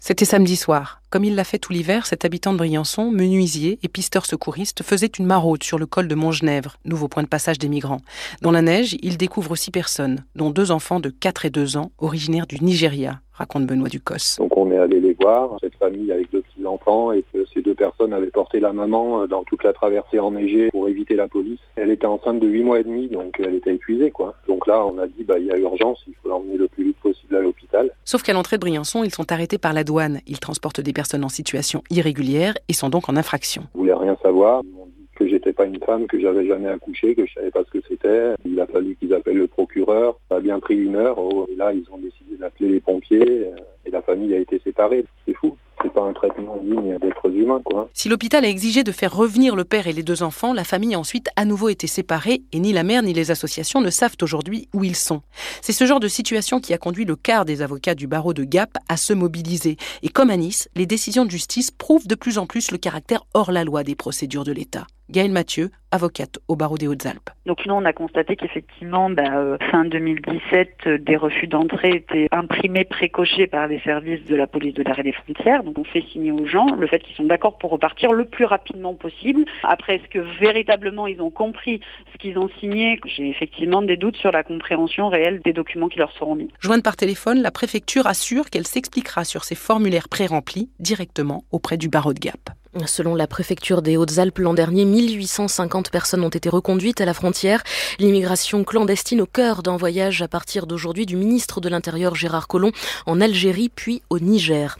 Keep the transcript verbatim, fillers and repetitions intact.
C'était samedi soir. Comme il l'a fait tout l'hiver, cet habitant de Briançon, menuisier et pisteur secouriste, faisait une maraude sur le col de Montgenèvre, nouveau point de passage des migrants. Dans la neige, il découvre six personnes, dont deux enfants de quatre et deux ans, originaires du Nigeria, raconte Benoît Ducos. Donc on est allé les voir, cette famille avec deux petits-enfants, et que ces deux personnes avaient porté la maman dans toute la traversée enneigée pour éviter la police. Elle était enceinte de huit mois et demi, donc elle était épuisée, quoi. Donc là, on a dit, bah, il y a urgence, il faut l'emmener le plus vite possible à l'hôpital. Sauf qu'à l'entrée de Briançon, ils sont arrêtés par la douane. Ils transportent des personnes en situation irrégulière et sont donc en infraction. Ils voulaient rien savoir. Ils m'ont dit que j'étais pas une femme, que j'avais jamais accouché, que je savais pas ce que c'était. Il a fallu qu'ils appellent le procureur. Ça a bien pris une heure. Et là, ils ont décidé d'appeler les pompiers. Et la famille a été séparée. C'est fou. C'est pas un traitement digne d'êtres humains, quoi. Si l'hôpital a exigé de faire revenir le père et les deux enfants, la famille a ensuite à nouveau été séparée et ni la mère ni les associations ne savent aujourd'hui où ils sont. C'est ce genre de situation qui a conduit le quart des avocats du barreau de Gap à se mobiliser. Et comme à Nice, les décisions de justice prouvent de plus en plus le caractère hors-la-loi des procédures de l'État. Gaëlle Mathieu, avocate au barreau des Hautes-Alpes. Donc nous, on a constaté qu'effectivement, bah, euh, fin deux mille dix-sept, euh, des refus d'entrée étaient imprimés, précochés par les services de la police de l'air et des frontières. Donc on fait signer aux gens le fait qu'ils sont d'accord pour repartir le plus rapidement possible. Après, est-ce que véritablement ils ont compris ce qu'ils ont signé ? J'ai effectivement des doutes sur la compréhension réelle des documents qui leur seront mis. Jointe par téléphone, la préfecture assure qu'elle s'expliquera sur ces formulaires pré-remplis directement auprès du barreau de Gap. Selon la préfecture des Hautes-Alpes, l'an dernier, mille huit cent cinquante personnes ont été reconduites à la frontière. L'immigration clandestine au cœur d'un voyage à partir d'aujourd'hui du ministre de l'Intérieur Gérard Collomb en Algérie puis au Niger.